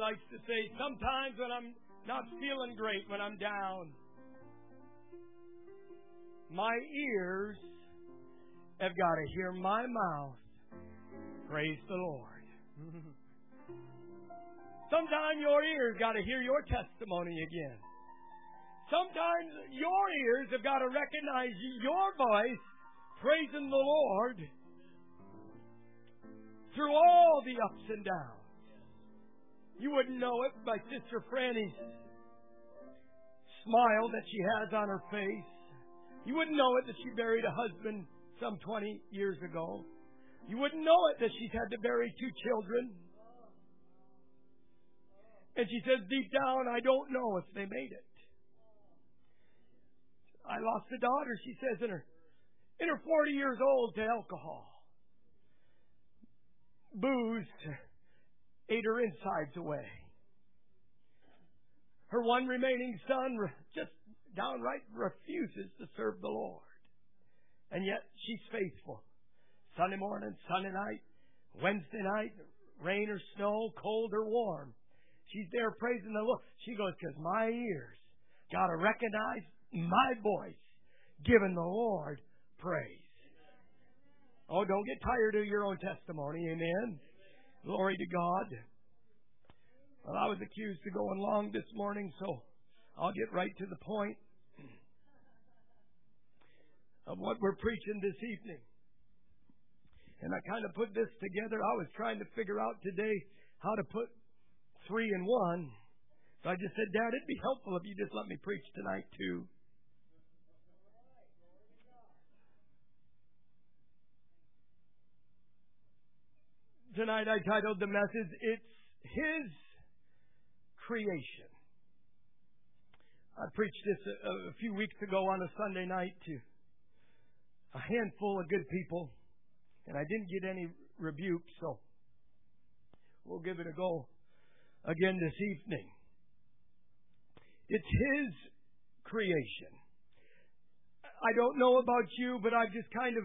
likes to say, sometimes when I'm not feeling great, when I'm down, my ears have got to hear my mouth praise the Lord. Sometimes your ears got to hear your testimony again. Sometimes your ears have got to recognize your voice praising the Lord through all the ups and downs. You wouldn't know it by Sister Franny's smile that she has on her face. You wouldn't know it that she buried a husband some 20 years ago. You wouldn't know it that she's had to bury 2 children. And she says, deep down, I don't know if they made it. I lost a daughter, she says, in her 40 years old to alcohol. Booze ate her insides away. Her one remaining son just downright refuses to serve the Lord. And yet she's faithful. Sunday morning, Sunday night, Wednesday night, rain or snow, cold or warm. She's there praising the Lord. She goes, because my ears got to recognize my voice giving the Lord praise. Oh, don't get tired of your own testimony. Amen. Glory to God. Well, I was accused of going long this morning, so I'll get right to the point of what we're preaching this evening. And I kind of put this together. I was trying to figure out today how to put 3 in 1. So I just said, Dad, it'd be helpful if you just let me preach tonight too. Tonight I titled the message, It's His Creation. I preached this a few weeks ago on a Sunday night to a handful of good people, and I didn't get any rebuke, so we'll give it a go again this evening. It's His creation. I don't know about you, but I've just kind of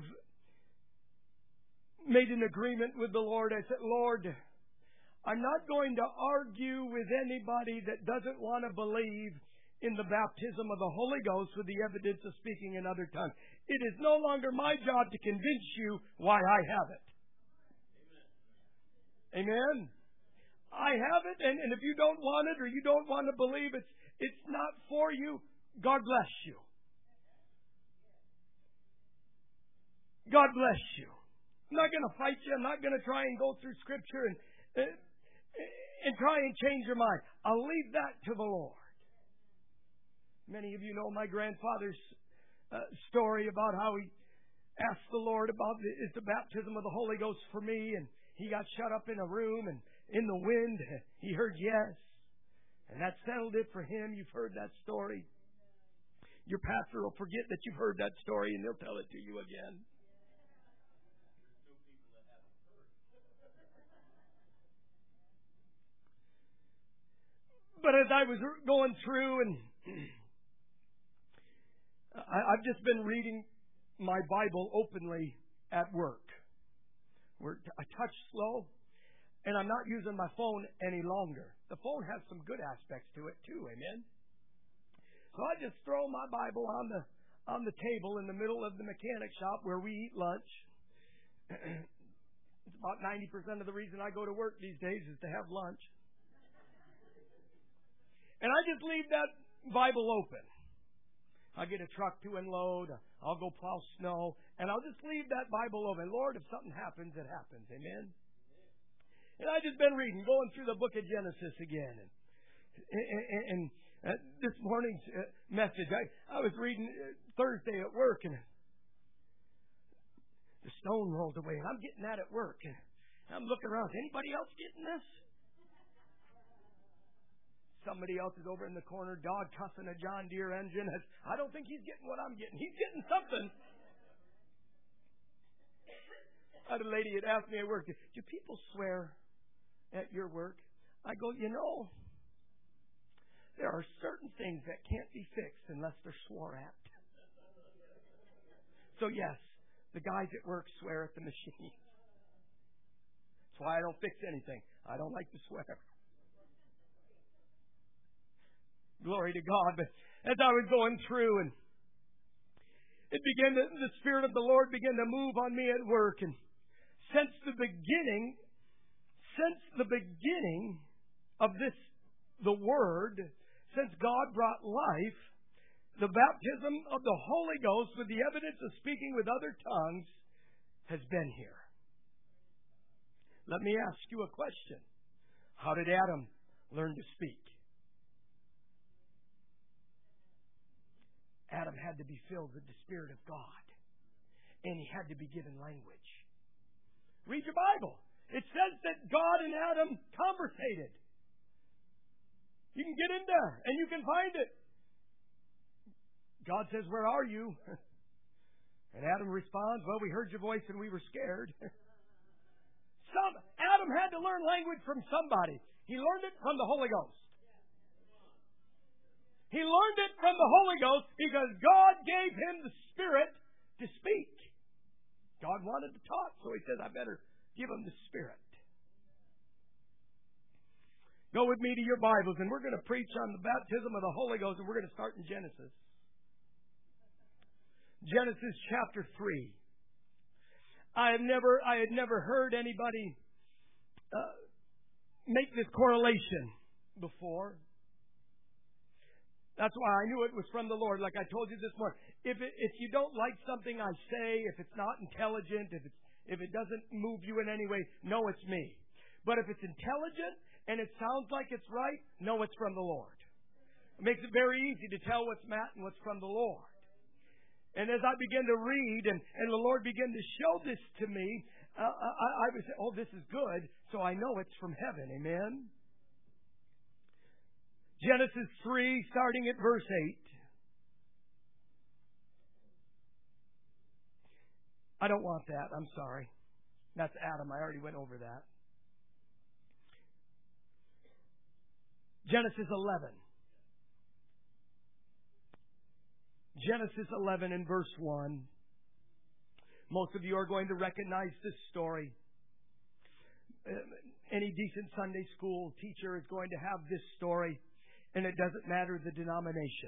made an agreement with the Lord. I said, Lord, I'm not going to argue with anybody that doesn't want to believe in the baptism of the Holy Ghost with the evidence of speaking in other tongues. It is no longer my job to convince you why I have it. Amen? I have it, and if you don't want it or you don't want to believe it's not for you, God bless you. God bless you. I'm not going to fight you. I'm not going to try and go through Scripture and try and change your mind. I'll leave that to the Lord. Many of you know my grandfather's story about how he asked the Lord about is the baptism of the Holy Ghost for me, and he got shut up in a room, and in the wind he heard yes, and that settled it for him. You've heard that story. Your pastor will forget that you've heard that story, and he'll tell it to you again. But as I was going through, and I've just been reading my Bible openly at work. I touch slow, and I'm not using my phone any longer. The phone has some good aspects to it too, amen? So I just throw my Bible on the table in the middle of the mechanic shop where we eat lunch. It's about 90% of the reason I go to work these days is to have lunch. And I just leave that Bible open. I get a truck to unload. I'll go plow snow. And I'll just leave that Bible open. Lord, if something happens, it happens. Amen? And I've just been reading, going through the book of Genesis again. And this morning's message, I was reading Thursday at work, and the stone rolled away. And I'm getting that at work. And I'm looking around. Is anybody else getting this? Somebody else is over in the corner, dog cussing a John Deere engine. I don't think he's getting what I'm getting. He's getting something. I had a lady that asked me at work, do people swear at your work? I go, there are certain things that can't be fixed unless they're swore at. So yes, the guys at work swear at the machine. That's why I don't fix anything. I don't like to swear. Glory to God. But as I was going through, and the Spirit of the Lord began to move on me at work. And since the beginning of the Word, since God brought life, the baptism of the Holy Ghost with the evidence of speaking with other tongues has been here. Let me ask you a question. How did Adam learn to speak? Adam had to be filled with the Spirit of God. And he had to be given language. Read your Bible. It says that God and Adam conversated. You can get in there and you can find it. God says, "Where are you?" And Adam responds, "Well, we heard your voice and we were scared." Adam had to learn language from somebody. He learned it from the Holy Ghost. He learned it from the Holy Ghost because God gave him the Spirit to speak. God wanted to talk, so he said, "I better give him the Spirit." Go with me to your Bibles, and we're going to preach on the baptism of the Holy Ghost, and we're going to start in Genesis. Genesis chapter 3. I had never heard anybody make this correlation before. That's why I knew it was from the Lord, like I told you this morning. If you don't like something I say, if it's not intelligent, if it doesn't move you in any way, know it's me. But if it's intelligent and it sounds like it's right, know it's from the Lord. It makes it very easy to tell what's Matt and what's from the Lord. And as I began to read and the Lord began to show this to me, I would say, "Oh, this is good," so I know it's from heaven. Amen? Genesis 3, starting at verse 8. I don't want that. I'm sorry. That's Adam. I already went over that. Genesis 11. Genesis 11 and verse 1. Most of you are going to recognize this story. Any decent Sunday school teacher is going to have this story, and it doesn't matter the denomination.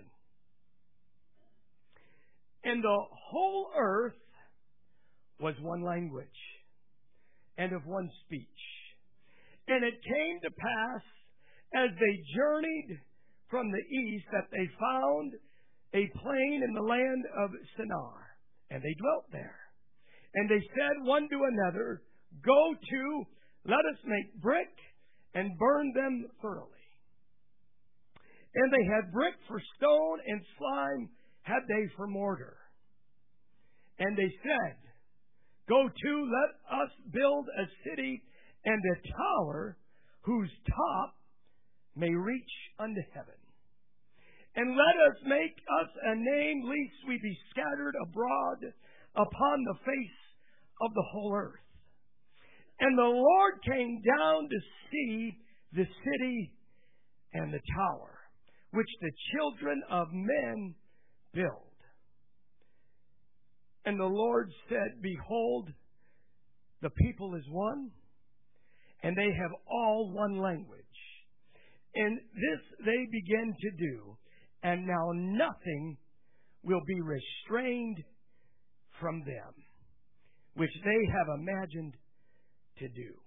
And the whole earth was one language and of one speech. And it came to pass, as they journeyed from the east, that they found a plain in the land of Shinar, and they dwelt there. And they said one to another, "Go to, let us make brick and burn them thoroughly." And they had brick for stone, and slime had they for mortar. And they said, "Go to, let us build a city and a tower whose top may reach unto heaven. And let us make us a name, lest we be scattered abroad upon the face of the whole earth." And the Lord came down to see the city and the tower, which the children of men build. And the Lord said, "Behold, the people is one, and they have all one language. And this they begin to do, and now nothing will be restrained from them, which they have imagined to do."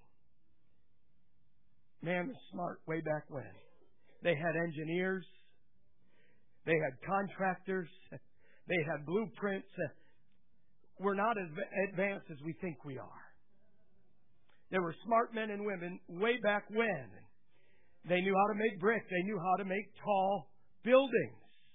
Man was smart way back when. They had engineers. They had contractors. They had blueprints. We're not as advanced as we think we are. There were smart men and women way back when. They knew how to make brick. They knew how to make tall buildings.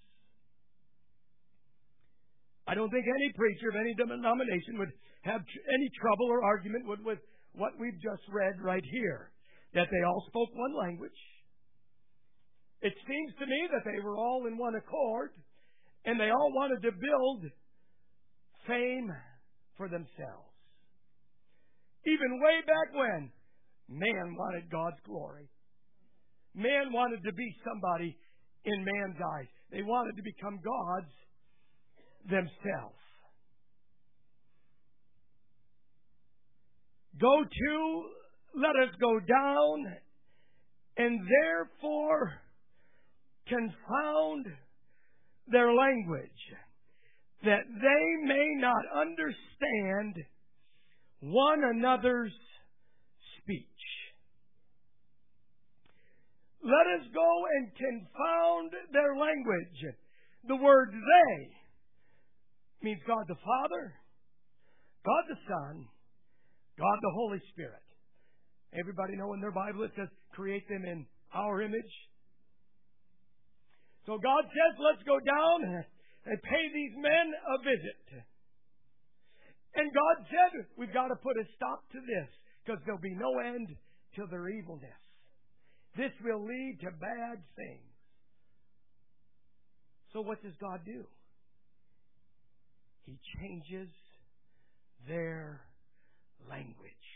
I don't think any preacher of any denomination would have any trouble or argument with what we've just read right here, that they all spoke one language. It seems to me that they were all in one accord, and they all wanted to build fame for themselves. Even way back when, man wanted God's glory. Man wanted to be somebody in man's eyes. They wanted to become gods themselves. "Go to, let us go down, and therefore confound their language, that they may not understand one another's speech. Let us go and confound their language. The word they means God the Father, God the Son, God the Holy Spirit. Everybody know in their Bible it says, create them in our image. So God says, let's go down and pay these men a visit. And God said, we've got to put a stop to this, because there'll be no end to their evilness. This will lead to bad things. So what does God do? He changes their language.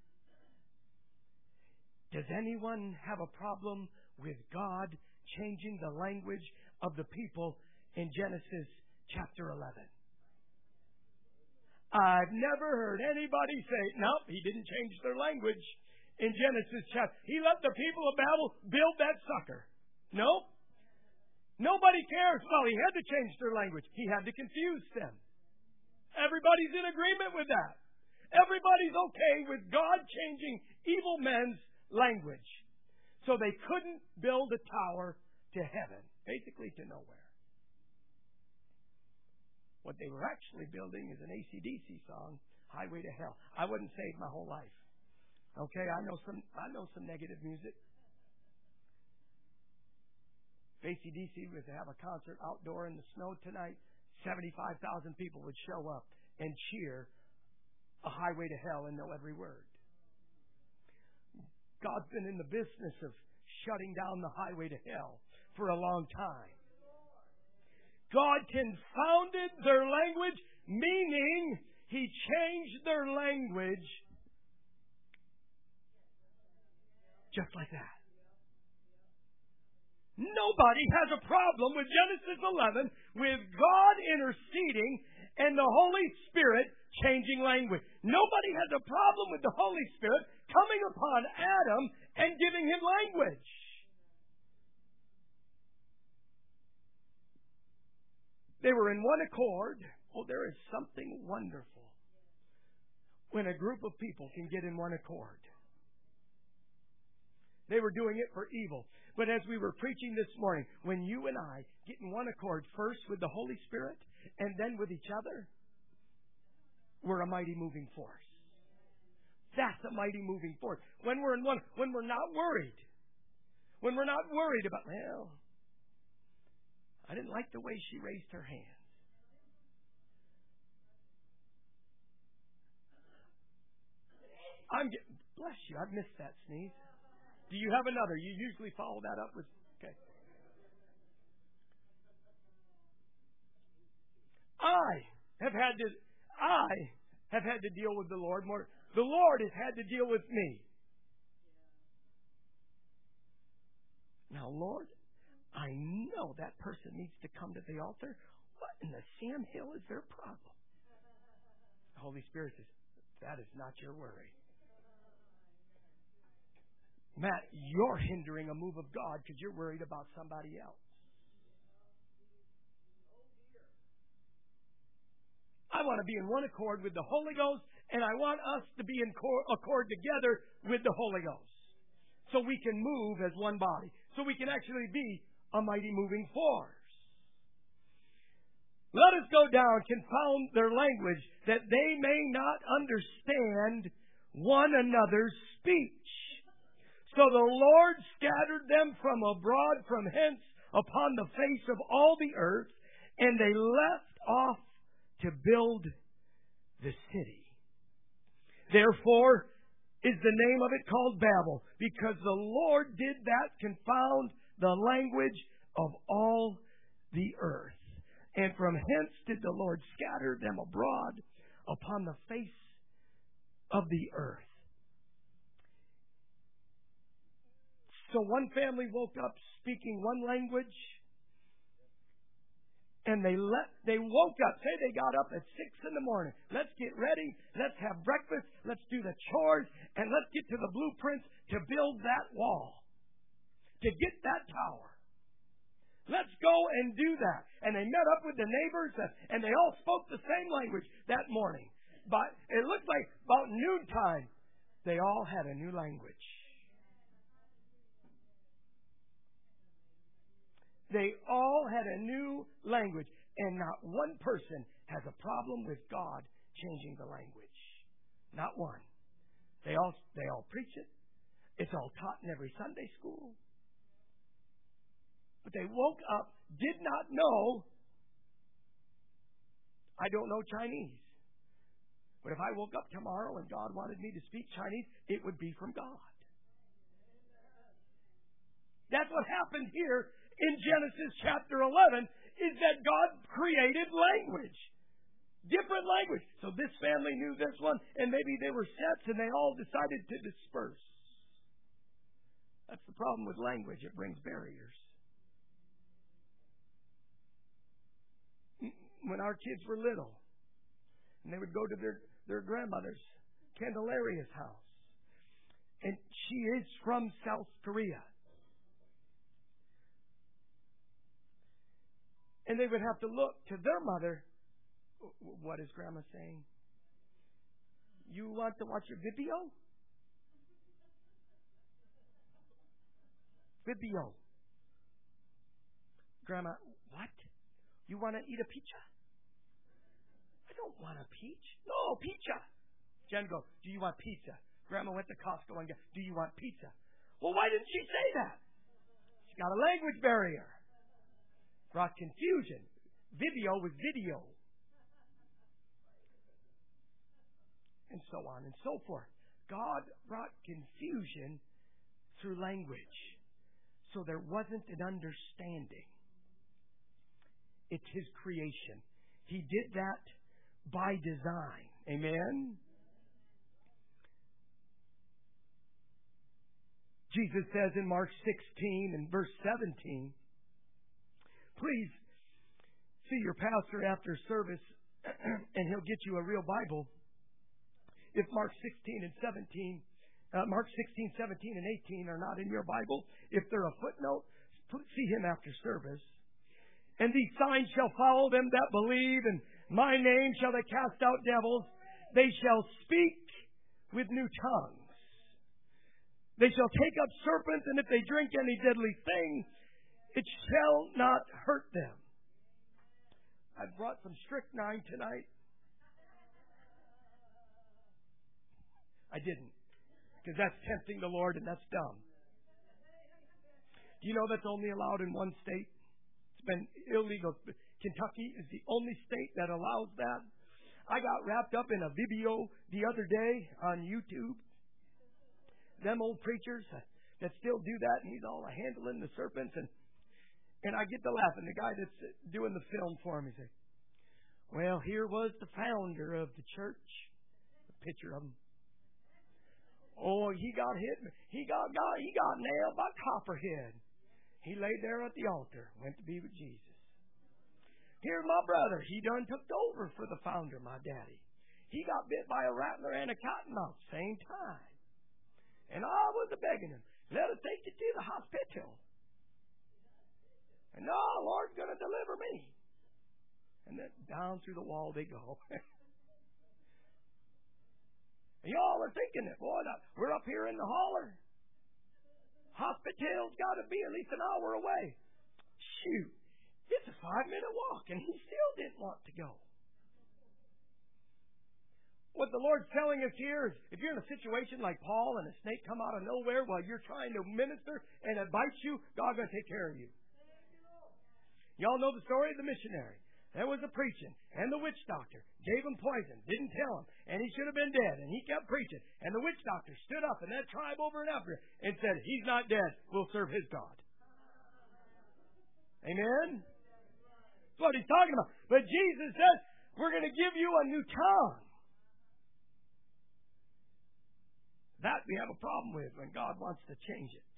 Does anyone have a problem with God changing the language of the people in Genesis chapter 11? I've never heard anybody say, nope, he didn't change their language in Genesis chapter. He let the people of Babel build that sucker. Nope. Nobody cares. Well, he had to change their language. He had to confuse them. Everybody's in agreement with that. Everybody's okay with God changing evil men's language. So they couldn't build a tower to heaven, basically to nowhere. What they were actually building is an AC/DC song, Highway to Hell. I wouldn't save my whole life. Okay, I know some negative music. AC/DC was to have a concert outdoor in the snow tonight. 75,000 people would show up and cheer a Highway to Hell and know every word. God's been in the business of shutting down the highway to hell for a long time. God confounded their language, meaning He changed their language just like that. Nobody has a problem with Genesis 11, with God interceding and the Holy Spirit changing language. Nobody has a problem with the Holy Spirit coming upon Adam and giving him language. They were in one accord. Oh, there is something wonderful when a group of people can get in one accord. They were doing it for evil. But as we were preaching this morning, when you and I get in one accord, first with the Holy Spirit and then with each other, we're a mighty moving force. That's a mighty moving force. When we're in one, when we're not worried. When we're not worried about, well, I didn't like the way she raised her hand. Bless you, I've missed that sneeze. Do you have another? You usually follow that up with, okay. I have had to deal with the Lord more. The Lord has had to deal with me. Now, Lord, I know that person needs to come to the altar. What in the Sam Hill is their problem? The Holy Spirit says, that is not your worry. Matt, you're hindering a move of God because you're worried about somebody else. I want to be in one accord with the Holy Ghost, and I want us to be in accord together with the Holy Ghost. So we can move as one body. So we can actually be a mighty moving force. Let us go down, confound their language, that they may not understand one another's speech. So the Lord scattered them from abroad from hence upon the face of all the earth, and they left off to build the city. Therefore is the name of it called Babel, because the Lord did that, confound the language of all the earth. And from hence did the Lord scatter them abroad upon the face of the earth. So one family woke up speaking one language, and they woke up. Say they got up at 6 in the morning. Let's get ready. Let's have breakfast. Let's do the chores, and let's get to the blueprints to build that wall, to get that tower. Let's go and do that. And they met up with the neighbors, and they all spoke the same language that morning. But it looked like about noontime, they all had a new language. They all had a new language. And not one person has a problem with God changing the language. Not one. They all preach it. It's all taught in every Sunday school. But they woke up, did not know, I don't know Chinese. But if I woke up tomorrow and God wanted me to speak Chinese, it would be from God. That's what happened here in Genesis chapter 11, is that God created language. Different language. So this family knew this one, and maybe they were sets, and they all decided to disperse. That's the problem with language. It brings barriers. When our kids were little, and they would go to their grandmother's, Candelaria's house, and she is from South Korea. And they would have to look to their mother. What is Grandma saying? You want to watch your video? Video. Grandma, what? You want to eat a pizza? I don't want a peach. No, pizza. Jen goes, do you want pizza? Grandma went to Costco and goes, do you want pizza? Well, why didn't she say that? She got a language barrier. Brought confusion. Video was video. And so on and so forth. God brought confusion through language. So there wasn't an understanding. It's His creation. He did that by design. Amen? Jesus says in Mark 16 and verse 17, please see your pastor after service and he'll get you a real Bible. If Mark 16, 17, and 18 are not in your Bible, if they're a footnote, see him after service. And these signs shall follow them that believe, and my name shall they cast out devils. They shall speak with new tongues. They shall take up serpents, and if they drink any deadly thing, it shall not hurt them. I've brought some strychnine tonight. I didn't, because that's tempting the Lord, and that's dumb. Do you know that's only allowed in one state? It's been illegal. Kentucky is the only state that allows that. I got wrapped up in a video the other day on YouTube. Them old preachers that still do that, and he's all handling the serpents, and I get to laughing. The guy that's doing the film for me says, well, here was the founder of the church. A picture of him. Oh, he got hit. He got nailed by Copperhead. He laid there at the altar, went to be with Jesus. Here's my brother. He done took over for the founder, my daddy. He got bit by a rattler and a cottonmouth same time. And I was begging him, let us take you to the hospital. And no, Lord's going to deliver me. And then down through the wall they go. And y'all are thinking that, boy, we're up here in the holler. Hospital's got to be at least an hour away. Shoot, it's a 5-minute walk, and he still didn't want to go. What the Lord's telling us here is, if you're in a situation like Paul and a snake come out of nowhere while you're trying to minister and it bites you, God's going to take care of you. Y'all know the story of the missionary. There was a preaching, and the witch doctor gave him poison, didn't tell him, and he should have been dead, and he kept preaching. And the witch doctor stood up in that tribe over and after and said, he's not dead, we'll serve his God. Amen? That's what he's talking about. But Jesus says, we're going to give you a new tongue. That we have a problem with when God wants to change it.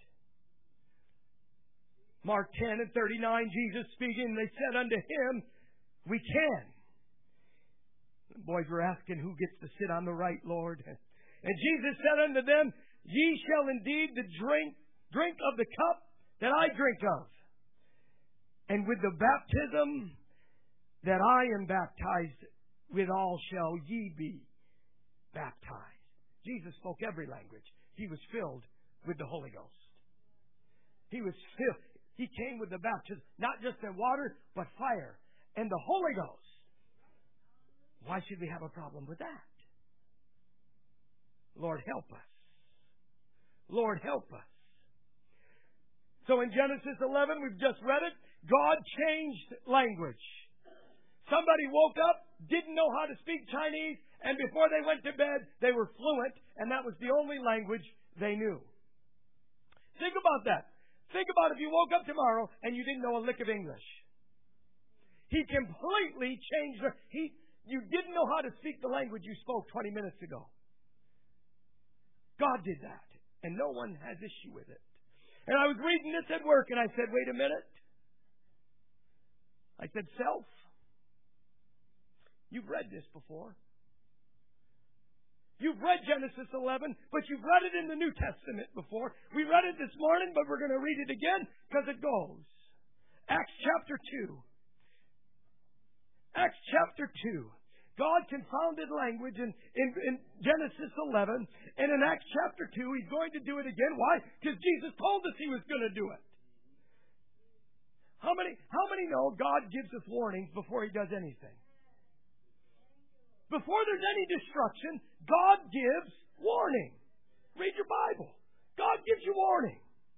Mark 10 and 39, Jesus speaking, they said unto him, we can. The boys were asking, who gets to sit on the right, Lord? And Jesus said unto them, ye shall indeed drink of the cup that I drink of. And with the baptism that I am baptized withal shall ye be baptized. Jesus spoke every language. He was filled with the Holy Ghost. He was filled. He came with the baptism, not just in water, but fire and the Holy Ghost. Why should we have a problem with that? Lord, help us. Lord, help us. So in Genesis 11, we've just read it, God changed language. Somebody woke up, didn't know how to speak Chinese, and before they went to bed, they were fluent, and that was the only language they knew. Think about that. Think about if you woke up tomorrow and you didn't know a lick of English. He completely changed. You didn't know how to speak the language you spoke 20 minutes ago. God did that, and no one has issue with it. And I was reading this at work, and I said, wait a minute. I said, self, you've read this before. You've read Genesis 11, but you've read it in the New Testament before. We read it this morning, but we're going to read it again because it goes. Acts chapter 2. Acts chapter 2. God confounded language in Genesis 11, and in Acts chapter 2, He's going to do it again. Why? Because Jesus told us He was going to do it. How many know God gives us warnings before He does anything? Before there's any destruction, God gives warning. Read your Bible. God gives you warning.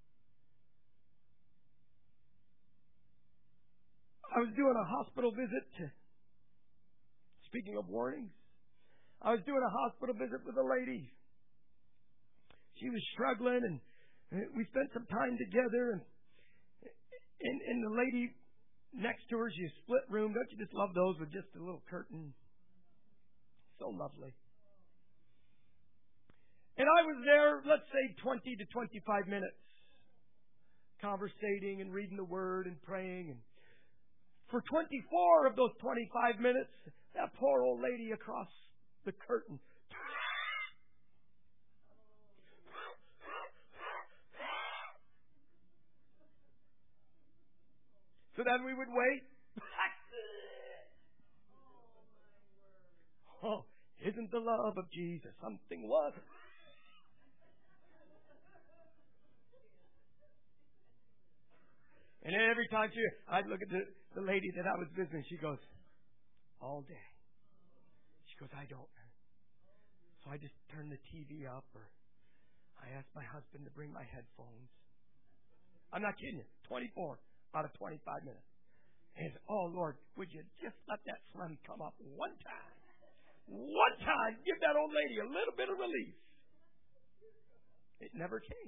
I was doing a hospital visit. Speaking of warnings, I was doing a hospital visit with a lady. She was struggling, and we spent some time together. And the lady next to her, she had a split room. Don't you just love those with just a little curtain? So lovely. And I was there, let's say 20 to 25 minutes, conversating and reading the Word and praying. And for 24 of those 25 minutes, that poor old lady across the curtain. So then we would wait. Oh, isn't the love of Jesus something what? And every time I'd look at the lady that I was visiting, she goes, all day. She goes, I don't. So I just turn the TV up, or I ask my husband to bring my headphones. I'm not kidding you. 24 out of 25 minutes. And oh, Lord, would you just let that sun come up one time? One time, give that old lady a little bit of relief. It never came.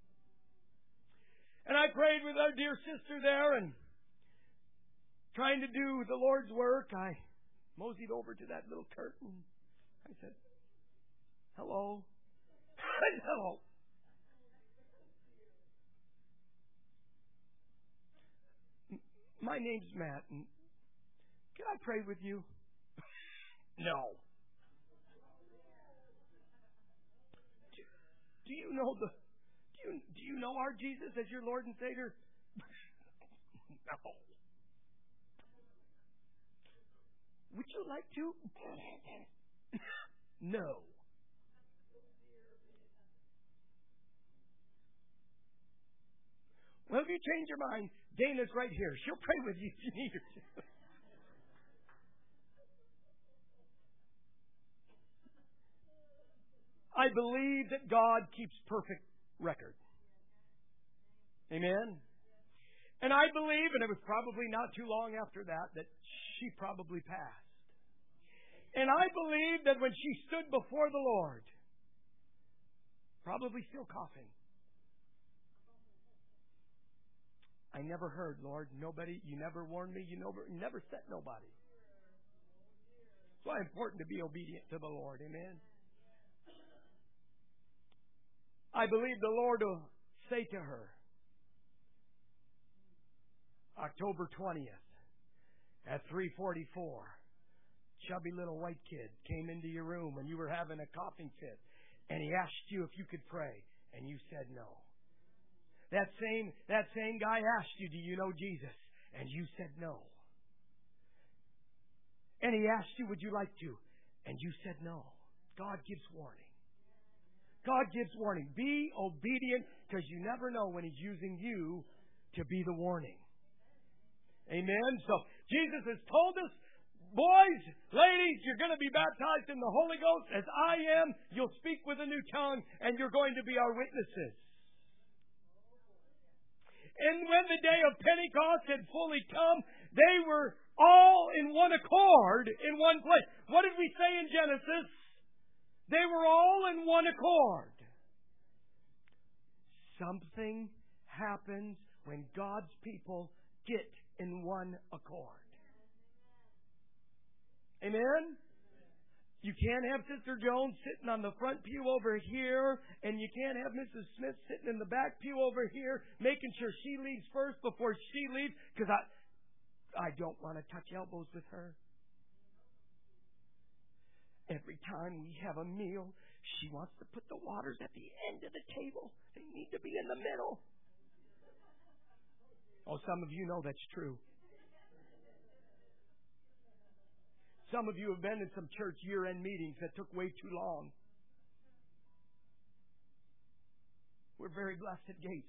And I prayed with our dear sister there, and trying to do the Lord's work, I moseyed over to that little curtain. I said, hello. Hello. My name's Matt, and can I pray with you? No. Do you know do you know our Jesus as your Lord and Savior? No. Would you like to? No. Well, if you change your mind, Dana's right here. She'll pray with you if you need her to. I believe that God keeps perfect record. Amen? And I believe, and it was probably not too long after that she probably passed. And I believe that when she stood before the Lord, probably still coughing, I never heard, Lord, nobody, you never warned me, you never sent nobody. It's why it's important to be obedient to the Lord. Amen? I believe the Lord will say to her, October 20th at 3:44, chubby little white kid came into your room when you were having a coughing fit, and he asked you if you could pray, and you said no. That same guy asked you, do you know Jesus? and you said no. And He asked you, would you like to? And you said no. God gives warning. God gives warning. Be obedient, because you never know when He's using you to be the warning. Amen? So Jesus has told us, boys, ladies, you're going to be baptized in the Holy Ghost as I am. You'll speak with a new tongue, and you're going to be our witnesses. And when the day of Pentecost had fully come, they were all in one accord in one place. What did we say in Genesis? They were all in one accord. Something happens when God's people get in one accord. Amen? You can't have Sister Jones sitting on the front pew over here, and you can't have Mrs. Smith sitting in the back pew over here, making sure she leaves first before she leaves, because I don't want to touch elbows with her. Every time we have a meal, she wants to put the waters at the end of the table. They need to be in the middle. Oh, some of you know that's true. Some of you have been in some church year-end meetings that took way too long. We're very blessed at Gates.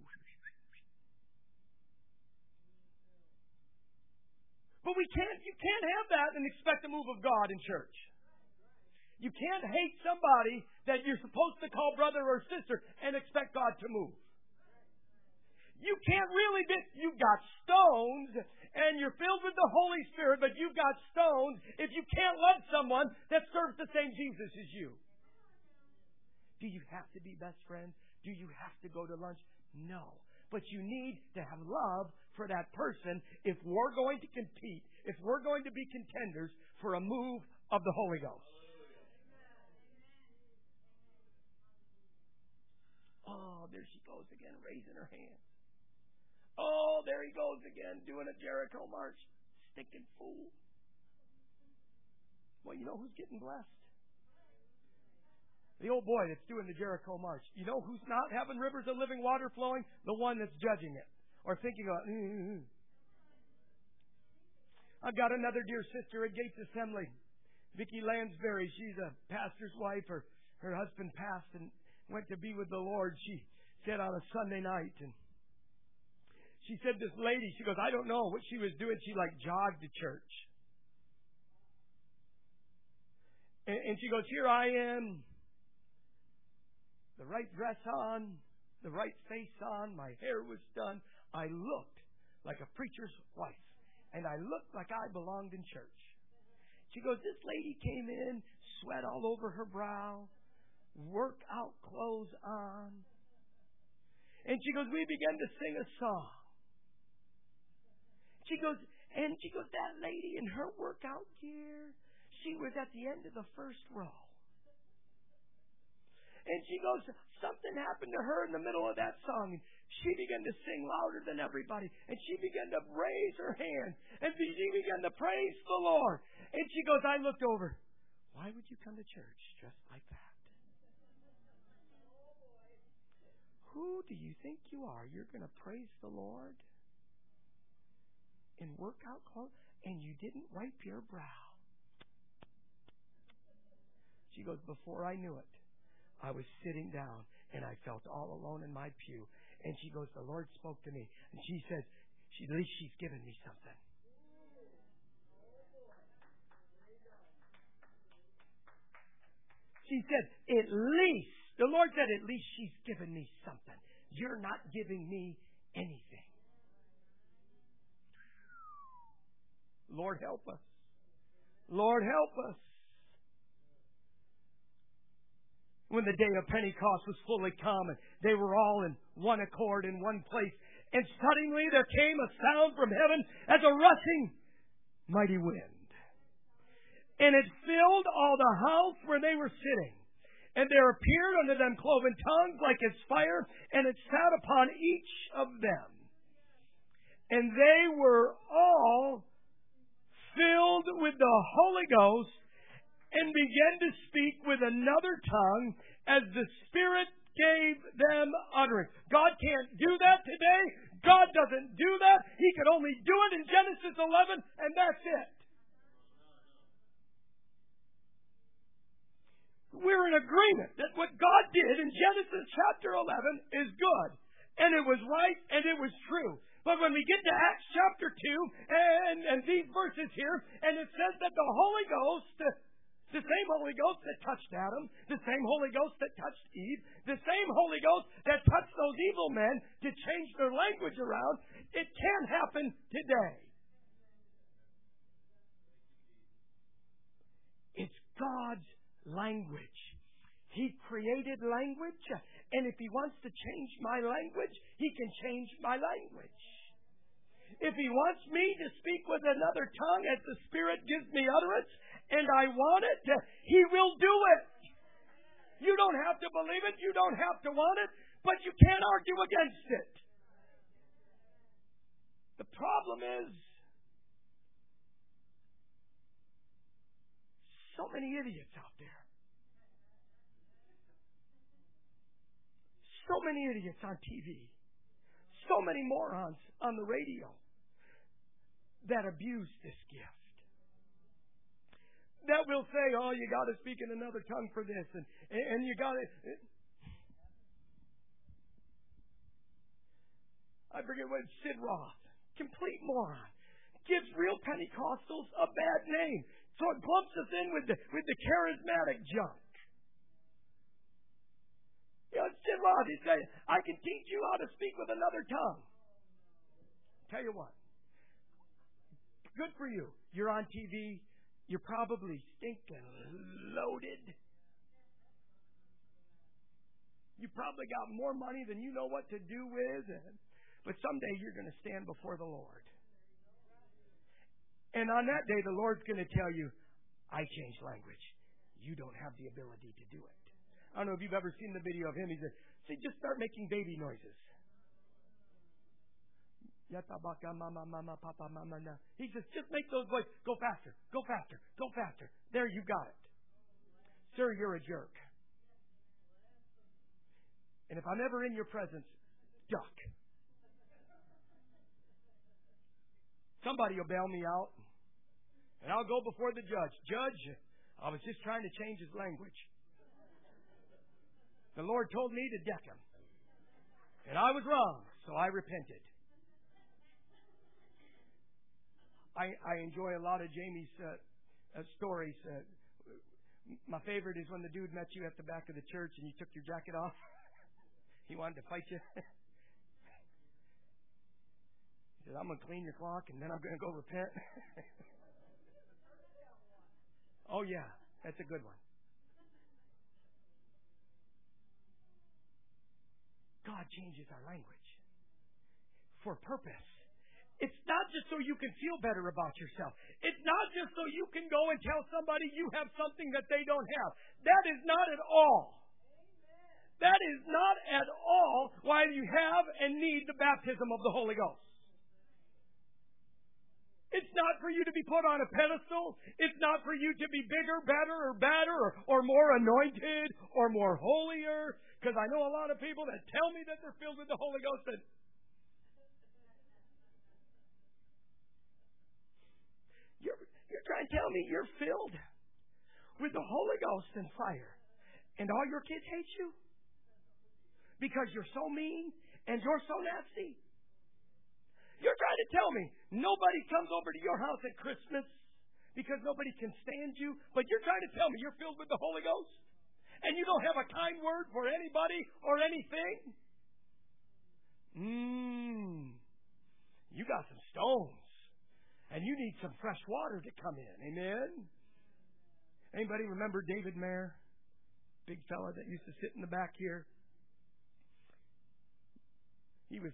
But you can't have that and expect a move of God in church. You can't hate somebody that you're supposed to call brother or sister and expect God to move. You can't really be, you've got stones and you're filled with the Holy Spirit, but you've got stones if you can't love someone that serves the same Jesus as you. Do you have to be best friends? Do you have to go to lunch? No. But you need to have love for that person if we're going to compete, if we're going to be contenders for a move of the Holy Ghost. Oh, there she goes again, raising her hand. Oh, there he goes again, doing a Jericho march. Stinking fool. Well, you know who's getting blessed? The old boy that's doing the Jericho march. You know who's not having rivers of living water flowing? The one that's judging it. Or thinking about, I've got another dear sister at Gates Assembly, Vicki Lansbury. She's a pastor's wife. Her husband passed and went to be with the Lord. She said on a Sunday night, and she said this lady, she goes, I don't know what she was doing. She jogged to church. And she goes, here I am, the right dress on, the right face on, my hair was done. I looked like a preacher's wife, and I looked like I belonged in church. She goes, this lady came in, sweat all over her brow, workout clothes on. And she goes, we began to sing a song. She goes, that lady in her workout gear, she was at the end of the first row. And she goes, something happened to her in the middle of that song. And she began to sing louder than everybody. And she began to raise her hand. And she began to praise the Lord. And she goes, I looked over. Why would you come to church dressed like that? Who do you think you are? You're going to praise the Lord in workout clothes, and you didn't wipe your brow. She goes, before I knew it, I was sitting down, and I felt all alone in my pew. And she goes, the Lord spoke to me, and she says, at least she's given me something. She said, at least, the Lord said, at least she's given me something. You're not giving me anything. Lord, help us. Lord, help us. When the day of Pentecost was fully come, and they were all in one accord in one place, and suddenly there came a sound from heaven as a rushing mighty wind. And it filled all the house where they were sitting. And there appeared unto them cloven tongues like as fire, and it sat upon each of them. And they were all filled with the Holy Ghost, and began to speak with another tongue as the Spirit gave them utterance. God can't do that today. God doesn't do that. He could only do 11, and that's it. We're in agreement that what God did in Genesis chapter 11 is good, and it was right, and it was true. But when we get to Acts chapter 2 and these verses here, and it says that the Holy Ghost, the same Holy Ghost that touched Adam, the same Holy Ghost that touched Eve, the same Holy Ghost that touched those evil men to change their language around, it can happen today. It's God's language. He created language, and if He wants to change my language, He can change my language. If He wants me to speak with another tongue as the Spirit gives me utterance, and I want it, He will do it. You don't have to believe it, you don't have to want it, but you can't argue against it. The problem is, so many idiots out there. So many idiots on TV. So many morons on the radio that abuse this gift. That will say, oh, you got to speak in another tongue for this, and you got to... I forget what Sid Roth, complete moron, gives real Pentecostals a bad name. So it clumps us in with the charismatic junk. You know, Sid Roth, he said, I can teach you how to speak with another tongue. Tell you what, good for you. You're on TV. You're probably stinking loaded. You probably got more money than you know what to do with. But someday you're going to stand before the Lord. And on that day, the Lord's going to tell you, I changed language. You don't have the ability to do it. I don't know if you've ever seen the video of him. He said, see, just start making baby noises. He says, just make those voices. Go faster, go faster, go faster. There, you got it. Sir, you're a jerk. And if I'm ever in your presence, duck. Somebody will bail me out, and I'll go before the judge. Judge, I was just trying to change his language. The Lord told me to deck him. And I was wrong, so I repented. I enjoy a lot of Jamie's stories. My favorite is when the dude met you at the back of the church and you took your jacket off. He wanted to fight you. He said, I'm going to clean your clock and then I'm going to go repent. Oh, yeah, that's a good one. God changes our language for purpose. It's not just so you can feel better about yourself. It's not just so you can go and tell somebody you have something that they don't have. That is not at all. That is not at all why you have and need the baptism of the Holy Ghost. It's not for you to be put on a pedestal. It's not for you to be bigger, better, or badder, or more anointed, or more holier. Because I know a lot of people that tell me that they're filled with the Holy Ghost. And you're trying to tell me you're filled with the Holy Ghost and fire, and all your kids hate you? Because you're so mean and you're so nasty? You're trying to tell me nobody comes over to your house at Christmas because nobody can stand you, but you're trying to tell me you're filled with the Holy Ghost and you don't have a kind word for anybody or anything? You got some stones and you need some fresh water to come in. Amen? Anybody remember David Mayer? Big fella that used to sit in the back here. He was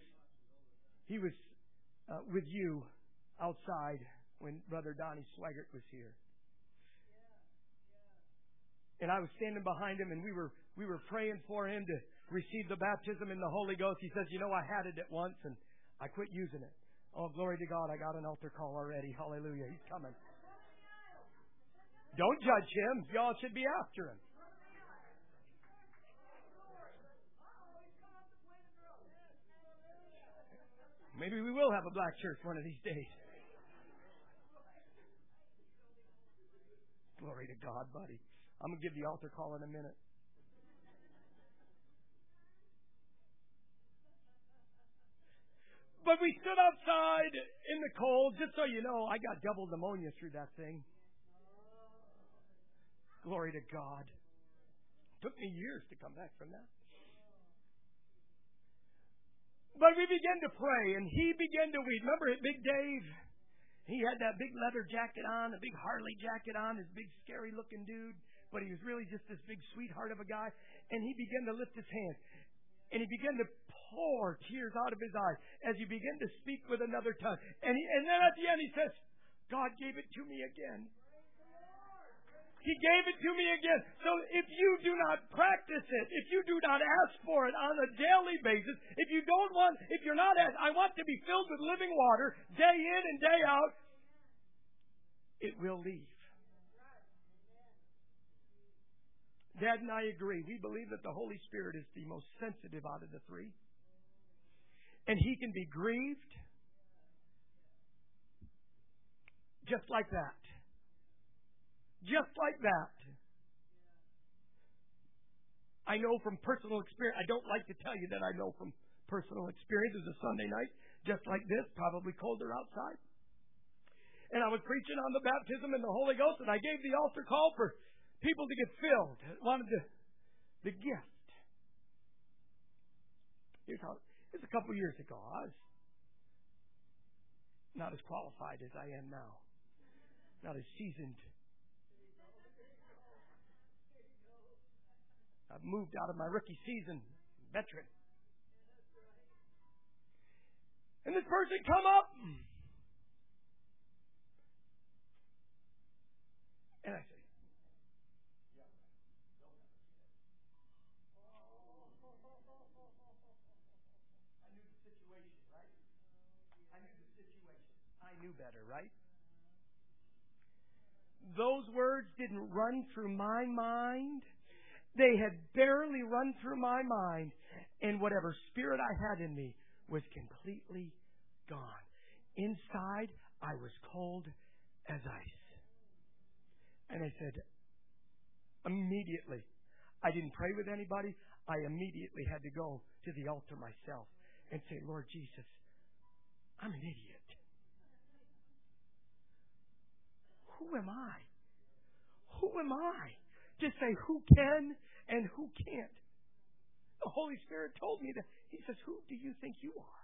with you outside when Brother Donnie Swaggart was here. And I was standing behind him, and we were praying for him to receive the baptism in the Holy Ghost. He says, you know, I had it at once, and I quit using it. Oh, glory to God, I got an altar call already. Hallelujah, he's coming. Don't judge him. Y'all should be after him. Maybe we will have a black church one of these days. Glory to God, buddy. I'm going to give the altar call in a minute. But we stood outside in the cold. Just so you know, I got double pneumonia through that thing. Glory to God. It took me years to come back from that. But we began to pray, and he began to weep. Remember Big Dave? He had that big leather jacket on, a big Harley jacket on, this big scary-looking dude. But he was really just this big sweetheart of a guy. And he began to lift his hand. And he began to pour tears out of his eyes as he began to speak with another tongue. And then at the end he says, God gave it to me again. He gave it to me again. So if you do not practice it, if you do not ask for it on a daily basis, if you're not asked, I want to be filled with living water day in and day out, it will leave. Dad and I agree. We believe that the Holy Spirit is the most sensitive out of the three. And He can be grieved just like that. Just like that. I know from personal experience. I don't like to tell you that I know from personal experience. It was a Sunday night, just like this, probably colder outside. And I was preaching on the baptism in the Holy Ghost, and I gave the altar call for people to get filled. Wanted the gift. Here's a couple years ago. I was not as qualified as I am now. Not as seasoned. I've moved out of my rookie season, veteran. And this person come up, and I say, I knew the situation, right? I knew better, right? Those words didn't run through my mind. They had barely run through my mind, and whatever spirit I had in me was completely gone. Inside, I was cold as ice. And I said, immediately, I didn't pray with anybody. I immediately had to go to the altar myself and say, Lord Jesus, I'm an idiot. Who am I? Who am I to say who can and who can't? The Holy Spirit told me that. He says, who do you think you are?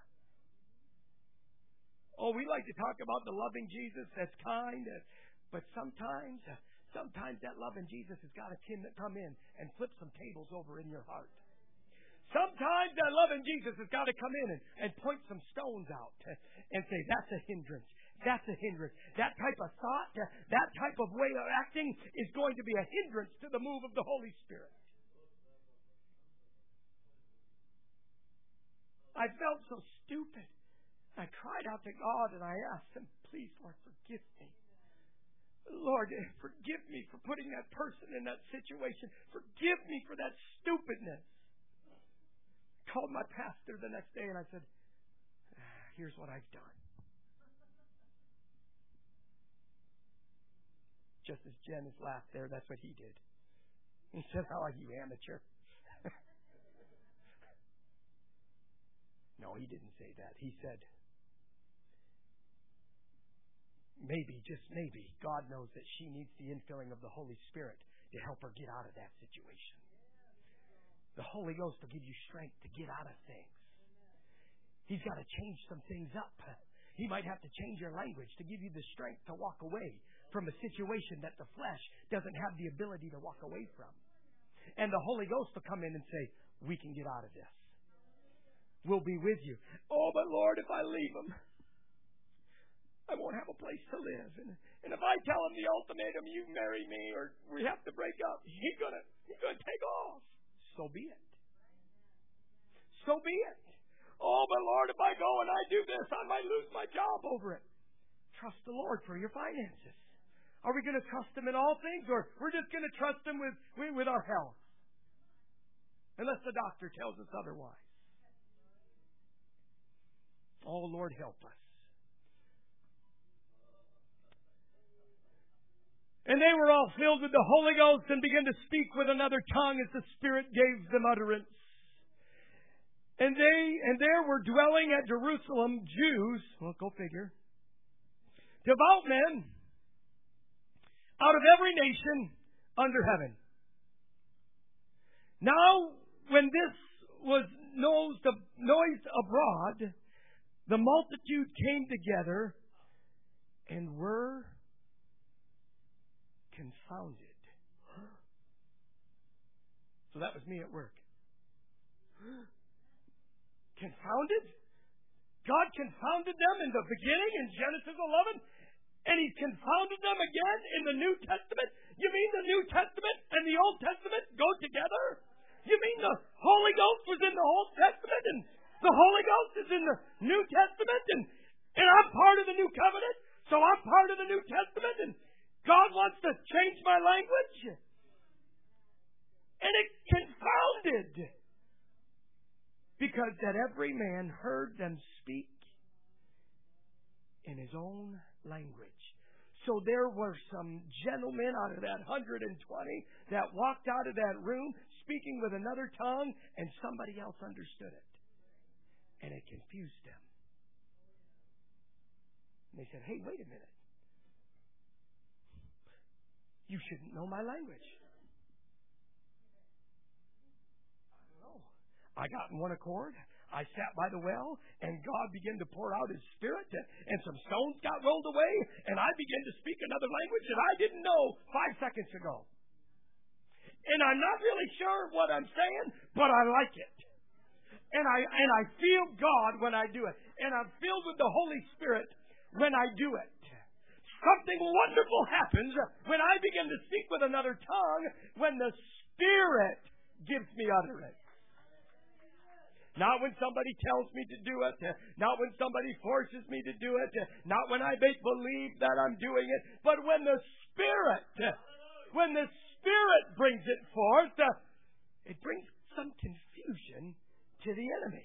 Oh, we like to talk about the loving Jesus that's kind, but sometimes that loving Jesus has got to come in and flip some tables over in your heart. Sometimes that loving Jesus has got to come in and point some stones out and say, that's a hindrance. That's a hindrance. That type of thought, that type of way of acting is going to be a hindrance to the move of the Holy Spirit. I felt so stupid. I cried out to God and I asked Him, please, Lord, forgive me. Lord, forgive me for putting that person in that situation. Forgive me for that stupidness. I called my pastor the next day and I said, here's what I've done. Just as Jen has laughed there, that's what he did. He said, how are you, amateur? No, he didn't say that. He said, maybe, just maybe, God knows that she needs the infilling of the Holy Spirit to help her get out of that situation. The Holy Ghost will give you strength to get out of things. He's got to change some things up. He might have to change your language to give you the strength to walk away from a situation that the flesh doesn't have the ability to walk away from. And the Holy Ghost will come in and say, we can get out of this. We'll be with you. Oh, but Lord, if I leave him, I won't have a place to live. And if I tell him the ultimatum, you marry me or we have to break up, he's gonna take off. So be it. So be it. Oh, but Lord, if I go and I do this, I might lose my job over it. Trust the Lord for your finances. Are we going to trust Him in all things, or we're just going to trust Him with our health? Unless the doctor tells us otherwise. Oh, Lord, help us. And they were all filled with the Holy Ghost and began to speak with another tongue as the Spirit gave them utterance. And there were dwelling at Jerusalem Jews, well, go figure, devout men out of every nation under heaven. Now, when this was noised abroad, the multitude came together and were confounded. So that was me at work. Confounded? God confounded them in the beginning in Genesis 11, and He's confounded them again in the New Testament? You mean the New Testament and the Old Testament go together? You mean the Holy Ghost was in the Old Testament and the Holy Ghost is in the New Testament, and I'm part of the New Covenant, so I'm part of the New Testament, and God wants to change my language? And it confounded, because that every man heard them speak in his own language. So there were some gentlemen out of that 120 that walked out of that room speaking with another tongue, and somebody else understood it. And it confused them. And they said, hey, wait a minute. You shouldn't know my language. I don't know. I got in one accord. I sat by the well, and God began to pour out His Spirit, and some stones got rolled away, and I began to speak another language that I didn't know 5 seconds ago. And I'm not really sure what I'm saying, but I like it. And I feel God when I do it. And I'm filled with the Holy Spirit when I do it. Something wonderful happens when I begin to speak with another tongue, when the Spirit gives me utterance. Not when somebody tells me to do it, not when somebody forces me to do it, not when I make believe that I'm doing it, but when the Spirit brings it forth, it brings some confusion to the enemy.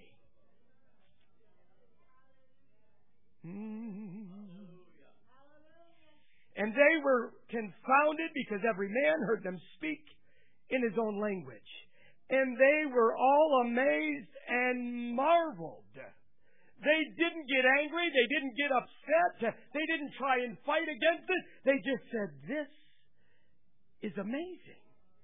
And they were confounded because every man heard them speak in his own language. And they were all amazed and marveled. They didn't get angry. They didn't get upset. They didn't try and fight against it. They just said, this is amazing.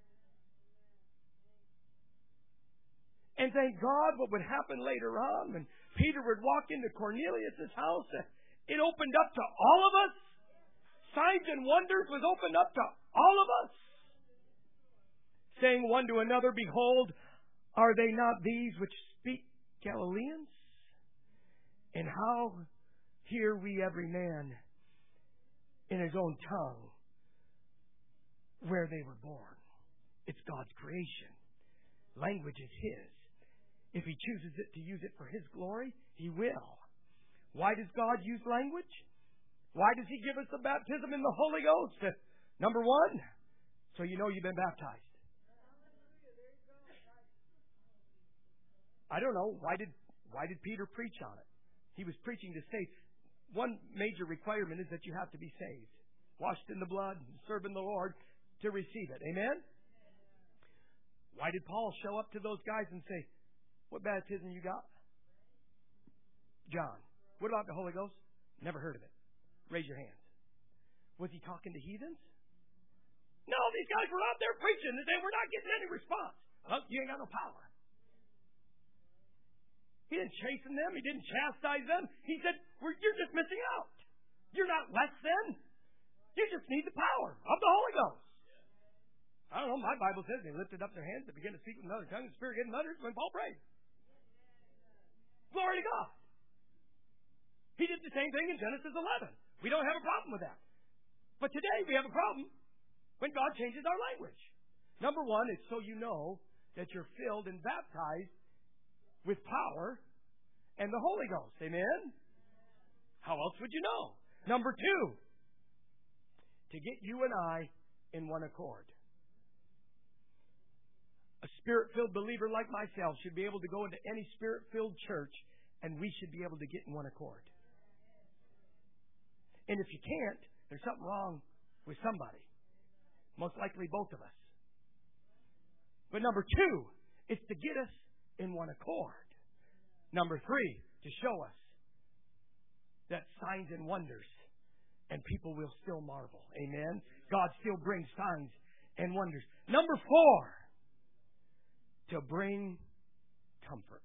And thank God what would happen later on when Peter would walk into Cornelius' house. It opened up to all of us. Signs and wonders was opened up to all of us. Saying one to another, behold, are they not these which speak Galileans? And how hear we every man in his own tongue where they were born? It's God's creation. Language is His. If He chooses it to use it for His glory, He will. Why does God use language? Why does He give us the baptism in the Holy Ghost? Number one, so you know you've been baptized. I don't know. Why did Peter preach on it? He was preaching to save. One major requirement is that you have to be saved. Washed in the blood, serving the Lord to receive it. Amen? Why did Paul show up to those guys and say, what baptism you got? John. What about the Holy Ghost? Never heard of it. Raise your hands. Was he talking to heathens? No, these guys were out there preaching and they were not getting any response. Well, you ain't got no power. He didn't chasten them. He didn't chastise them. He said, you're just missing out. You're not less than. You just need the power of the Holy Ghost. I don't know. My Bible says they lifted up their hands and began to speak with another tongue. The Spirit gave them utterance when Paul prayed. Glory to God. He did the same thing in Genesis 11. We don't have a problem with that. But today we have a problem when God changes our language. Number one, it's so you know that you're filled and baptized with power and the Holy Ghost. Amen? How else would you know? Number two, to get you and I in one accord. A Spirit-filled believer like myself should be able to go into any Spirit-filled church and we should be able to get in one accord. And if you can't, there's something wrong with somebody. Most likely both of us. But number two, it's to get us in one accord. Number three, to show us that signs and wonders and people will still marvel. Amen? God still brings signs and wonders. Number four, to bring comfort.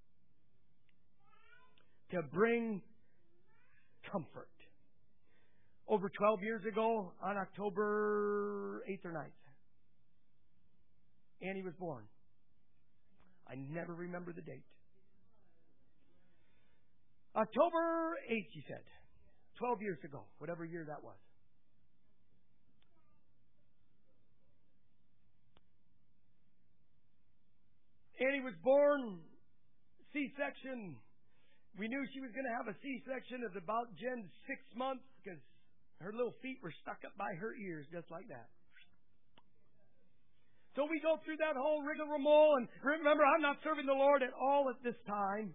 To bring comfort. Over 12 years ago, on October 8th or 9th, Annie was born. I never remember the date. October 8th, she said. 12 years ago, whatever year that was. Annie was born, C-section. We knew she was going to have a C-section at about Jen's 6 months because her little feet were stuck up by her ears just like that. So we go through that whole rigmarole, and remember, I'm not serving the Lord at all at this time.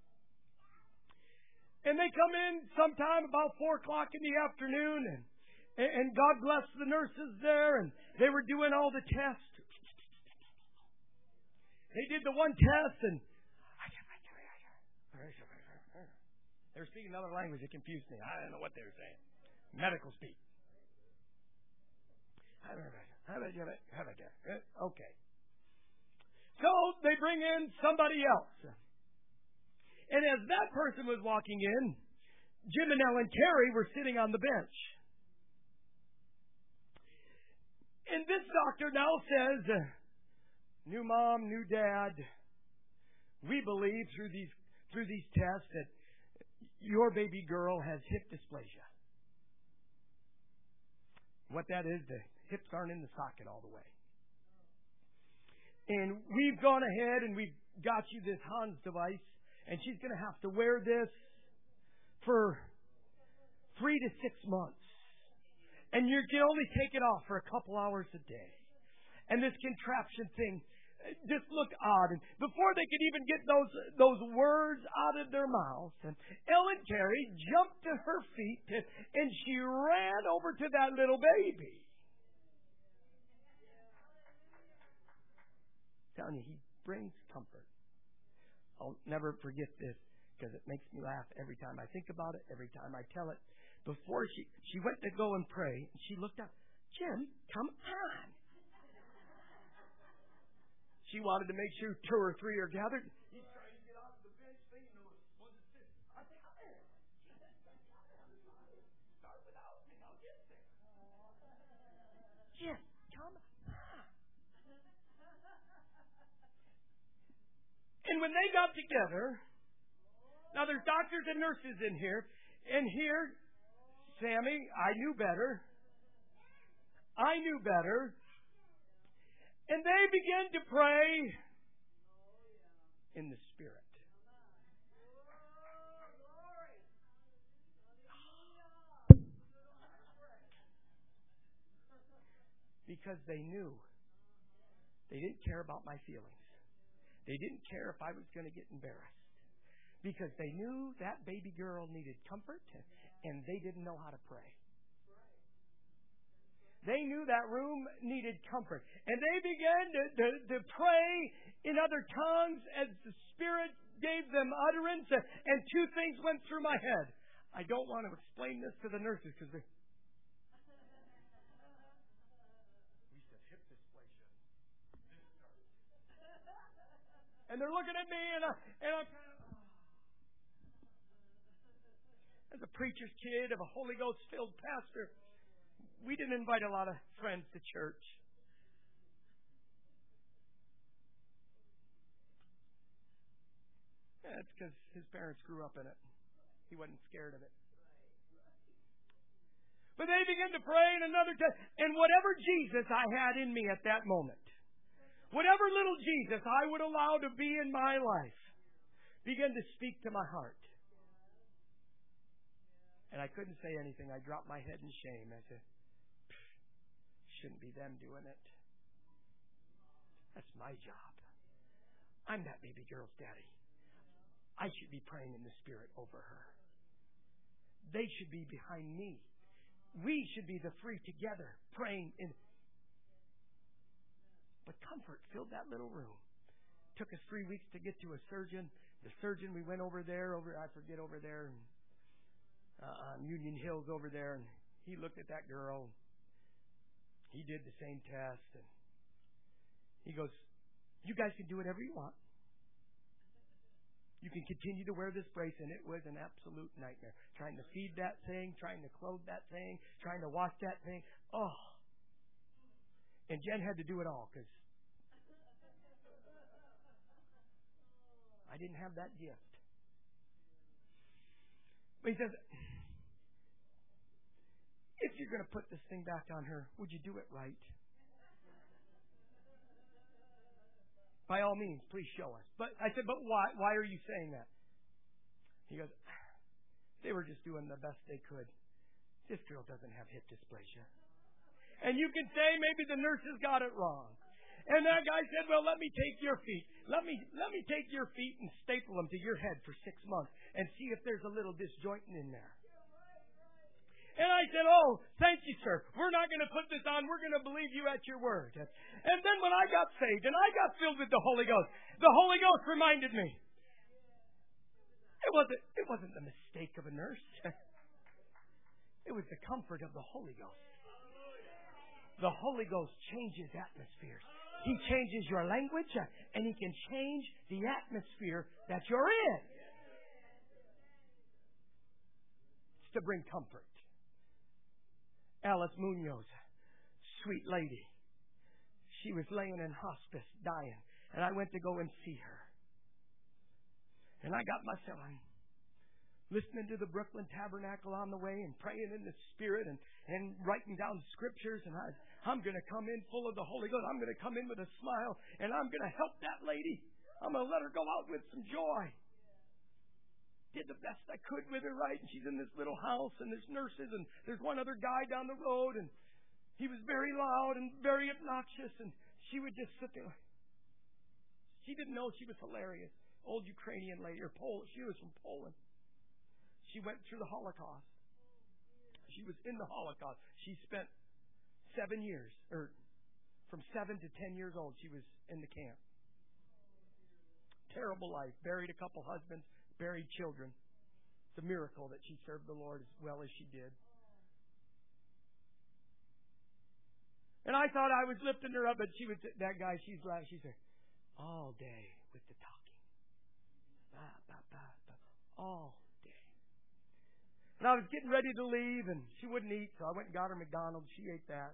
And they come in sometime about 4 o'clock in the afternoon, and God bless the nurses there, and they were doing all the tests. They did the one test, and they were speaking another language that confused me. I don't know what they were saying. Medical speak. Okay. So they bring in somebody else. And as that person was walking in, Jim and Ellen Terry were sitting on the bench. And this doctor now says, new mom, new dad, we believe through these tests that your baby girl has hip dysplasia. What that is, the hips aren't in the socket all the way. And we've gone ahead and we've got you this Hans device, and she's going to have to wear this for 3 to 6 months. And you can only take it off for a couple hours a day. And this contraption thing just looked odd. And before they could even get those words out of their mouth, and Ellen Terry jumped to her feet and she ran over to that little baby. I'm telling you, he brings comfort. I'll never forget this because it makes me laugh every time I think about it, every time I tell it. Before she went to go and pray, and she looked up, Jim, come on. She wanted to make sure 2 or 3 are gathered. He's trying to get off the bench thing, and there was one that said, I think I'm there. Start without me, I'll get there. Jim, come on. And when they got together, now there's doctors and nurses in here, and here, Sammy, I knew better. And they began to pray in the Spirit. Because they knew they didn't care about my feelings. They didn't care if I was going to get embarrassed. Because they knew that baby girl needed comfort, and they didn't know how to pray. They knew that room needed comfort. And they began to pray in other tongues as the Spirit gave them utterance. And 2 things went through my head. I don't want to explain this to the nurses because we said hip dysplasia. And they're looking at me, and I'm as a preacher's kid of a Holy Ghost-filled pastor, we didn't invite a lot of friends to church. Yeah, that's because his parents grew up in it. He wasn't scared of it. But they began to pray in another time. And whatever Jesus I had in me at that moment, whatever little Jesus I would allow to be in my life, began to speak to my heart. And I couldn't say anything. I dropped my head in shame. I said, shouldn't be them doing it. That's my job. I'm that baby girl's daddy. I should be praying in the Spirit over her. They should be behind me. We should be the 3 together praying in. But comfort filled that little room. Took us 3 weeks to get to a surgeon. The surgeon, we went over there, over there, on Union Hills over there, and he looked at that girl. He did the same test, and he goes, you guys can do whatever you want. You can continue to wear this brace, and it was an absolute nightmare. Trying to feed that thing, trying to clothe that thing, trying to wash that thing. Oh. And Jen had to do it all because I didn't have that gift. But he says, if you're going to put this thing back on her, would you do it right? By all means, please show us. But I said, but why? Why are you saying that? He goes, they were just doing the best they could. This girl doesn't have hip dysplasia. And you can say maybe the nurses got it wrong. And that guy said, well, let me take your feet. Let me take your feet and staple them to your head for 6 months and see if there's a little disjointing in there. And I said, oh, thank you, sir. We're not going to put this on. We're going to believe you at your word. And then when I got saved and I got filled with the Holy Ghost reminded me. It wasn't the mistake of a nurse. It was the comfort of the Holy Ghost. The Holy Ghost changes atmospheres. He changes your language, and He can change the atmosphere that you're in. It's to bring comfort. Alice Munoz, sweet lady. She was laying in hospice, dying. And I went to go and see her. And I got myself listening to the Brooklyn Tabernacle on the way and praying in the Spirit and writing down scriptures. And I'm going to come in full of the Holy Ghost. I'm going to come in with a smile. And I'm going to help that lady. I'm going to let her go out with some joy. Did the best I could with her, right? And she's in this little house, and there's nurses, and there's one other guy down the road, and he was very loud and very obnoxious, and she would just sit there. She didn't know she was hilarious. Old Ukrainian lady, or Polish. She was from Poland. She went through the Holocaust. She was in the Holocaust. She spent 7 years, or from 7 to 10 years old, she was in the camp. Terrible life. Buried a couple husbands. Buried children. It's a miracle that she served the Lord as well as she did. And I thought I was lifting her up, but that guy, she's laughing. She said, all day with the talking. All day. And I was getting ready to leave, and she wouldn't eat, so I went and got her McDonald's. She ate that.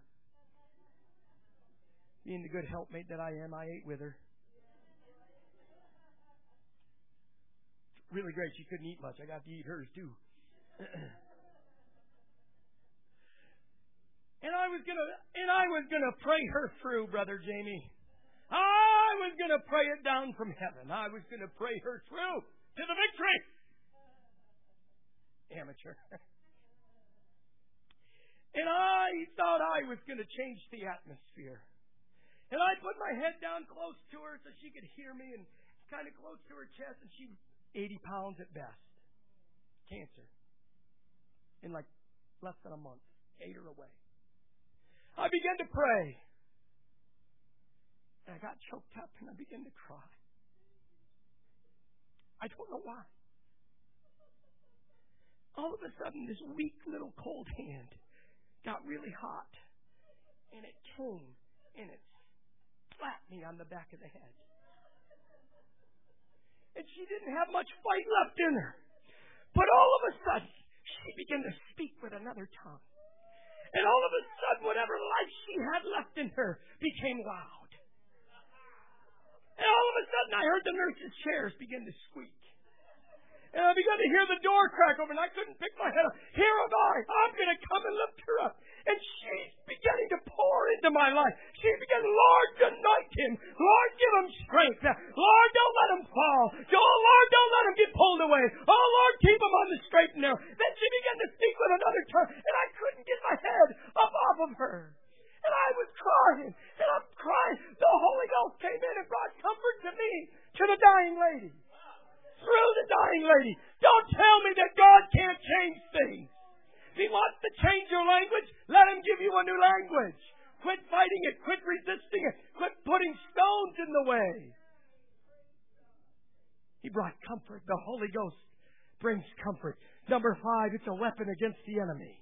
Being the good helpmate that I am, I ate with her. Really great. She couldn't eat much. I got to eat hers too. And I was gonna pray her through, Brother Jamie. I was gonna pray it down from heaven. I was gonna pray her through to the victory. Amateur. And I thought I was gonna change the atmosphere. And I put my head down close to her so she could hear me, and kind of close to her chest, and she was 80 pounds at best. Cancer. In like less than a month. Ate her away. I began to pray. And I got choked up and I began to cry. I don't know why. All of a sudden, this weak little cold hand got really hot. And it came and it slapped me on the back of the head. And she didn't have much fight left in her. But all of a sudden, she began to speak with another tongue. And all of a sudden, whatever life she had left in her became loud. And all of a sudden, I heard the nurses' chairs begin to squeak. And I began to hear the door crack open. I couldn't pick my head up. Here am I. I'm going to come and lift her up. And she's beginning to pour into my life. She began, Lord, anoint him. Lord, give him strength. Lord, don't let him fall. Lord, don't let him get pulled away. Oh, Lord, keep him on the straight and narrow. Then she began to speak with another tongue, and I couldn't get my head up off of her. And I was crying, and I'm crying. The Holy Ghost came in and brought comfort to me, to the dying lady. Through the dying lady. Don't tell me that God can't change things. If He wants to change your language, let Him give you a new language. Quit fighting it. Quit resisting it. Quit putting comfort. The Holy Ghost brings comfort. Number 5, it's a weapon against the enemy.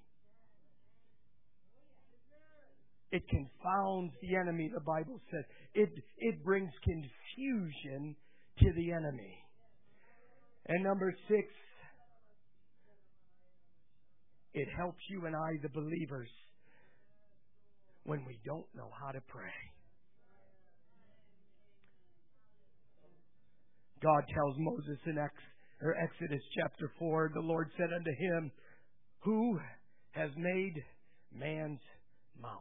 It confounds the enemy, the Bible says. It brings confusion to the enemy. And number 6, it helps you and I, the believers, when we don't know how to pray. God tells Moses in Exodus chapter 4, the Lord said unto him, Who has made man's mouth?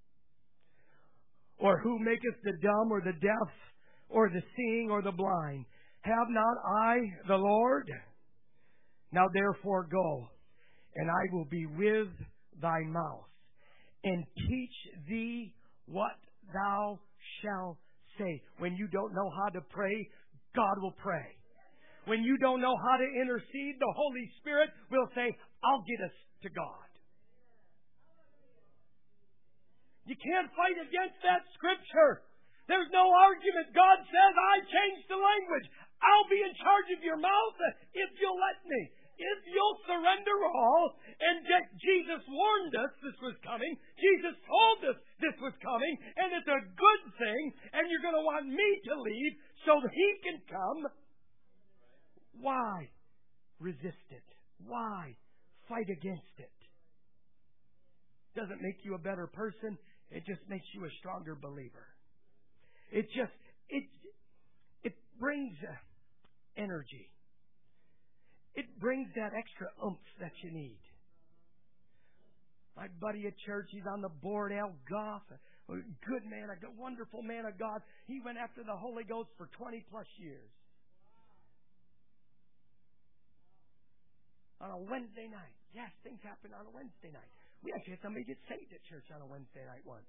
Or who maketh the dumb or the deaf or the seeing or the blind? Have not I the Lord? Now therefore go, and I will be with thy mouth, and teach thee what thou shalt say. When you don't know how to pray, God will pray. When you don't know how to intercede, the Holy Spirit will say, I'll get us to God. You can't fight against that Scripture. There's no argument. God says, I changed the language. I'll be in charge of your mouth if you'll let me. If you'll surrender all. And Jesus warned us this was coming. Jesus told us this was coming. And it's a good thing. And you're going to want me to leave so that He can come. Why resist it? Why fight against it? Doesn't make you a better person. It just makes you a stronger believer. It brings energy. It brings that extra oomph that you need. My buddy at church, he's on the board, Al Goff, a good man, a wonderful man of God. He went after the Holy Ghost for 20 plus years. On a Wednesday night. Yes, things happen on a Wednesday night. We actually had somebody get saved at church on a Wednesday night once.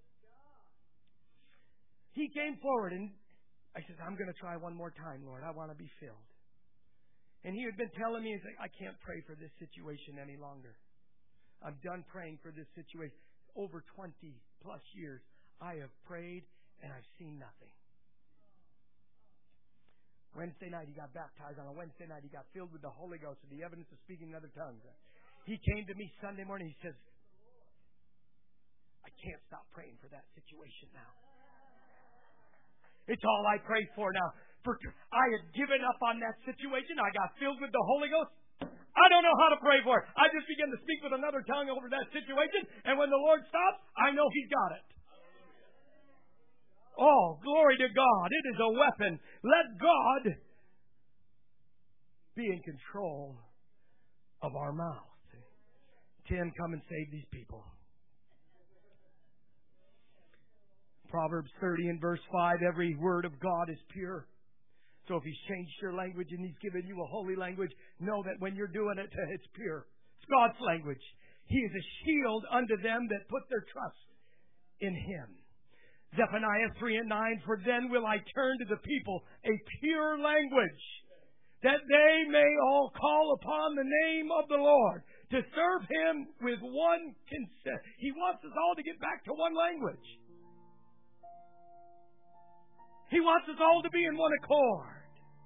He came forward and I said, I'm going to try one more time, Lord. I want to be filled. And he had been telling me, he's like, I can't pray for this situation any longer. I'm done praying for this situation. Over 20 plus years, I have prayed and I've seen nothing. Wednesday night, he got baptized. On a Wednesday night, he got filled with the Holy Ghost and the evidence of speaking in other tongues. He came to me Sunday morning. He says, I can't stop praying for that situation now. It's all I pray for now. I had given up on that situation. I got filled with the Holy Ghost. I don't know how to pray for it. I just began to speak with another tongue over that situation. And when the Lord stops, I know He's got it. Oh, glory to God. It is a weapon. Let God be in control of our mouth. Tim, come and save these people. Proverbs 30 and verse 5, every word of God is pure. So if He's changed your language and He's given you a holy language, know that when you're doing it, it's pure. It's God's language. He is a shield unto them that put their trust in Him. Zephaniah 3 and 9, for then will I turn to the people a pure language, that they may all call upon the name of the Lord, to serve Him with one consent. He wants us all to get back to one language. He wants us all to be in one accord.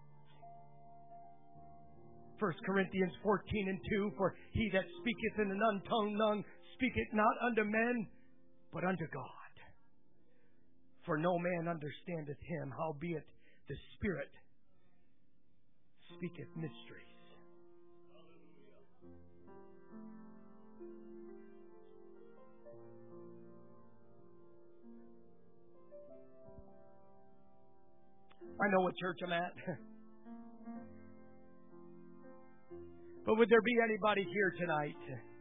1 Corinthians 14 and 2, for he that speaketh in an untongued tongue speaketh not unto men, but unto God. For no man understandeth him, howbeit the Spirit speaketh mysteries. I know what church I'm at. But would there be anybody here tonight?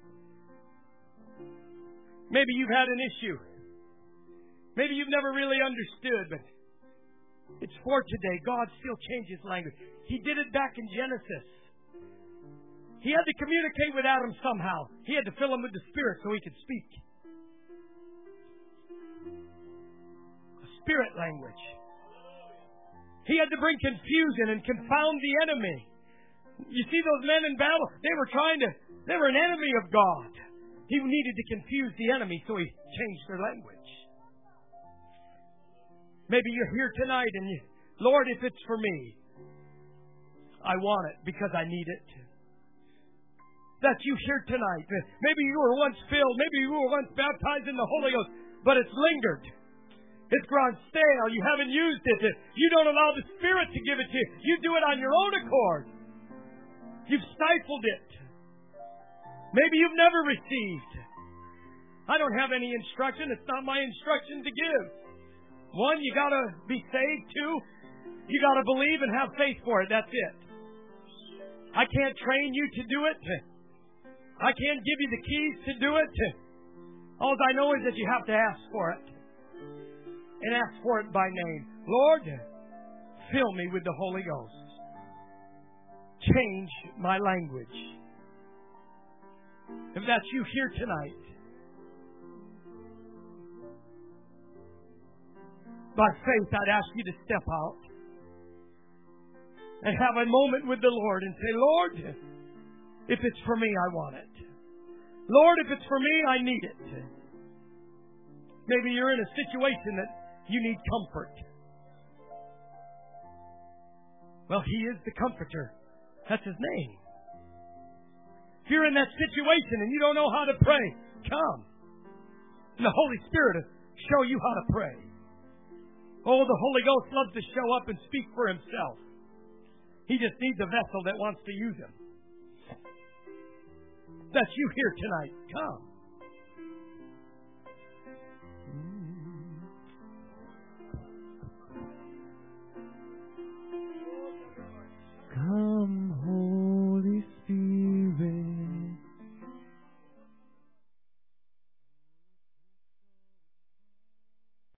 Maybe you've had an issue. Maybe you've never really understood, but it's for today. God still changes language. He did it back in Genesis. He had to communicate with Adam somehow. He had to fill him with the Spirit so he could speak. A spirit language. He had to bring confusion and confound the enemy. You see those men in battle? They were an enemy of God. He needed to confuse the enemy, so He changed their language. Maybe you're here tonight and Lord, if it's for me, I want it because I need it. That's you here tonight. Maybe you were once filled. Maybe you were once baptized in the Holy Ghost, but it's lingered. It's grown stale. You haven't used it. You don't allow the Spirit to give it to you. You do it on your own accord. You've stifled it. Maybe you've never received. I don't have any instruction. It's not my instruction to give. One, you got to be saved. Two, you got to believe and have faith for it. That's it. I can't train you to do it. I can't give you the keys to do it. All I know is that you have to ask for it. And ask for it by name. Lord, fill me with the Holy Ghost. Change my language. If that's you here tonight, by faith, I'd ask you to step out and have a moment with the Lord and say, Lord, if it's for me, I want it. Lord, if it's for me, I need it. Maybe you're in a situation that you need comfort. Well, He is the Comforter. That's His name. If you're in that situation and you don't know how to pray, come. And the Holy Spirit will show you how to pray. Oh, the Holy Ghost loves to show up and speak for Himself. He just needs a vessel that wants to use Him. That's you here tonight. Come.